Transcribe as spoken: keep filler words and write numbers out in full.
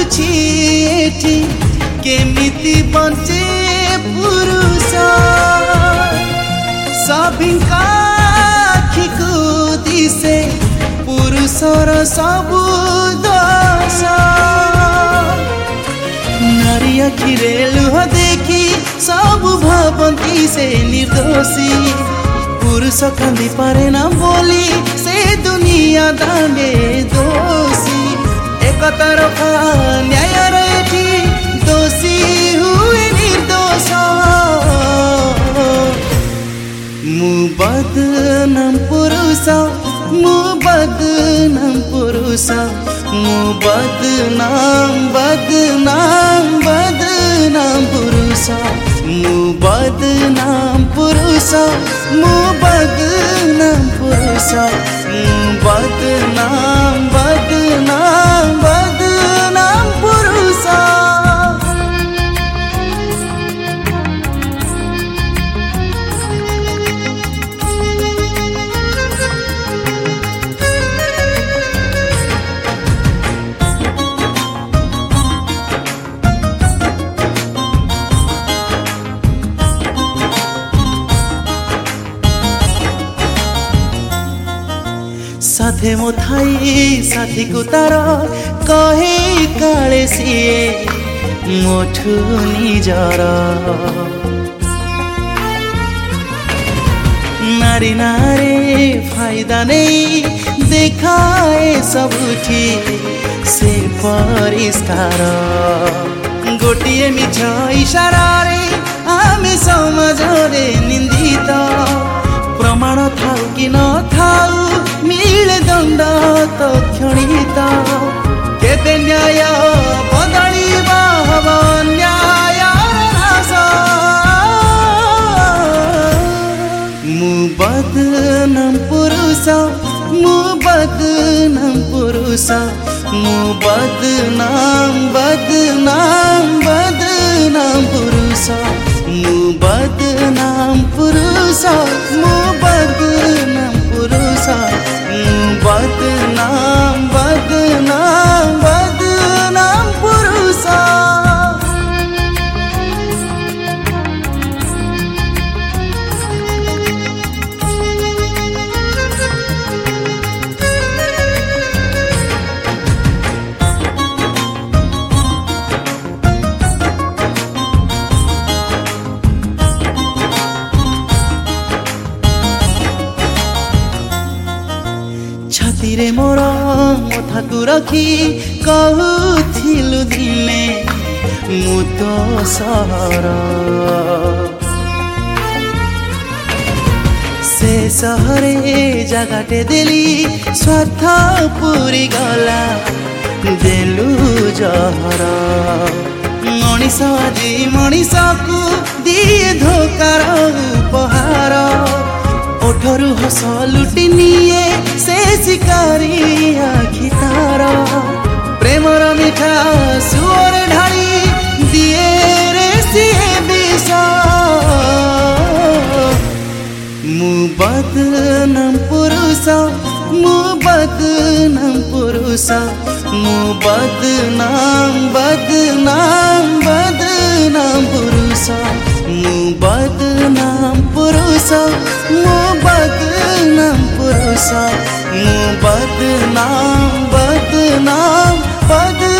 ଲାଗୁଛି ଏଠି କେମିତି ବଞ୍ଚେ ପୁରୁଷ ସଭିଙ୍କ ଆଖିକୁ ଦିଶେ ପୁରୁଷର ସବୁ ଦୋଷ ନାରୀ ଆଖିରେ ଲୁହ ଦେଖି ସବୁ ଭାବନ୍ତି ସେ ନିର୍ଦ୍ଦୋଷୀ पुरुष कांदी पारे ना बोली से दुनिया दांडे दोषी एक तरफा न्याय रही दोषी हुए निर्दोष मु बदनाम पुरुष मु बदनाम पुरुष मु बदनाम बदनाम बदनाम पुरुष मु बदनाम पुरुष मु बदनाम पुरुष मु बदनाम बदनाम बदनाम पुरुष साथे मो थाई साथी को तार कहे काले सिए मोठू निजर नारी नारे फायदा नहीं देखाए सबुठी से परिष्कार गोटिए मिछ इशारा आमे समाजरे निंदित प्रमाण थाउ कि न थाउ मिले दंड तो क्षणित केते न्याय बदलिबा हब न्याय नाश मु बदनाम पुरुष मु बदनाम पुरुष मु बदनाम बदनाम बदनाम पुरुष मु बदनाम पुरुष मु बदनाम पुरुष मु बदनाम बदनाम बदनाम पुरुष छातीरे मोर मथा को रखी कहूथिलु दिने मु तो सहर से सहरे जगाटे देली स्वार्थ पूरी गला देलु जहर मनीष आजी मनीष को दिए धोकार उपहार ओठरू हस लुटी निए से शिकारी आखि तार प्रेमर मिठा सुअर ढाली दिए रे सिए विष मु बदनाम पुरुष मु बदनाम पुरुष मु बदनाम बदनाम बदनाम पुरुष मु बदनाम पुरुष मु बदनाम पुरुष मु बदनाम बदनाम बदनाम